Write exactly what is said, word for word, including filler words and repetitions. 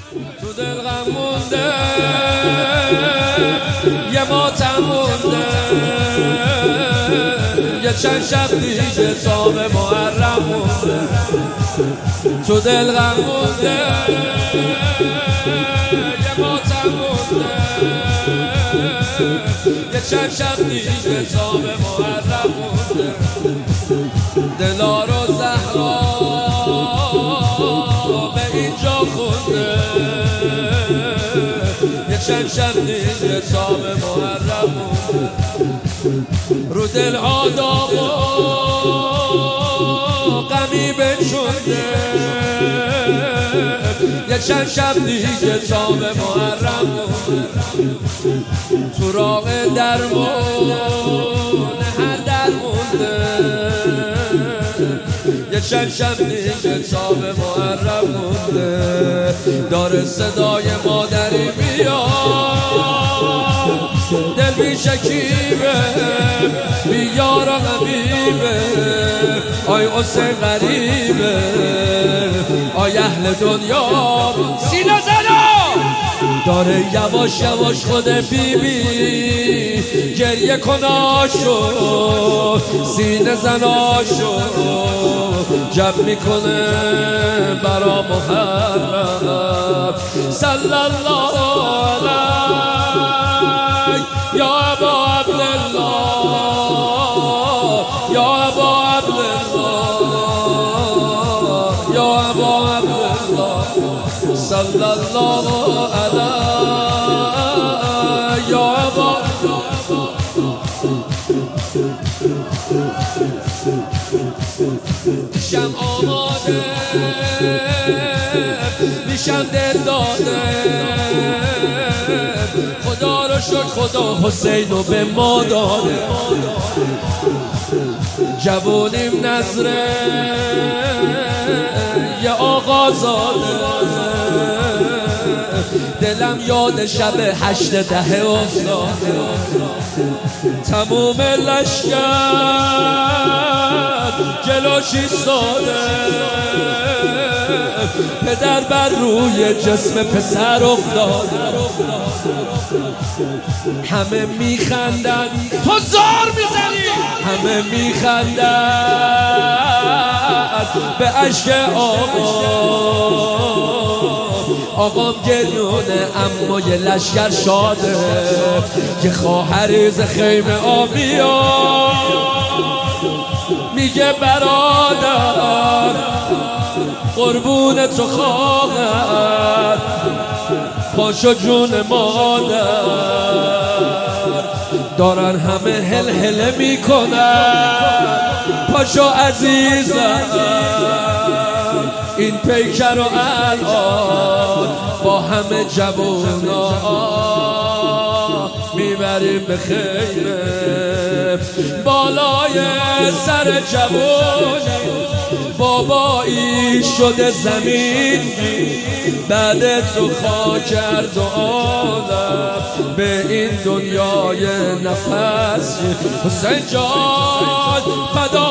تو دل غم مونده یه ماتم مونده یه چند شب دیگه تا به محرم مونده تو دل غم مونده یه ماتم مونده یه چند شب دیگه تا به محرم مونده دلا رو زهرا به اینجا خونده یه چند شب دیگه تا به محرم مونده رو دل ها داغ و غمی بنشونده یه چند شب دیگه تا به محرم مونده تو راه درمون هر در مونده یه چند شب دیگه تا به محرم مونده داره صدای مادری میاد دل بی شکیبه بی یار و غمیبه آی حسین غریبه آی اهل دنیا سینه زنا داره یواش یواش خود بی بی گریه کناشو سینه زناشو جمع میکنه برا محرم صلی الله علیه یا ابا عبدالله یا ابا عبدالله یا ابا عبدالله صلی الله علیه یا ابا میشم آماده میشم دل داده خدا رو شکر خدا حسین رو به ما داده جوانیم نظره یه آقا زاده دلم یاد شب هشت ده افتاده تموم لشکر جلوش ایستاده پدر بر روی جسم پسر افتاده همه میخندن تو زار میزنی همه میخندن به عشق آقا آقام گریونه اما یه لشکر شاده که خواهری ز خیمه آبیا میگه برادر قربون تو خواهر پاشو جون مادر دارن همه هل هله میکنن پاشو عزیزم این پیکر رو الان با همه جوانا میبریم به خیمه بالای سر جوانی بابایی شده زمین بعد تو خاکر و آدم به این دنیای نفس حسین جان فدا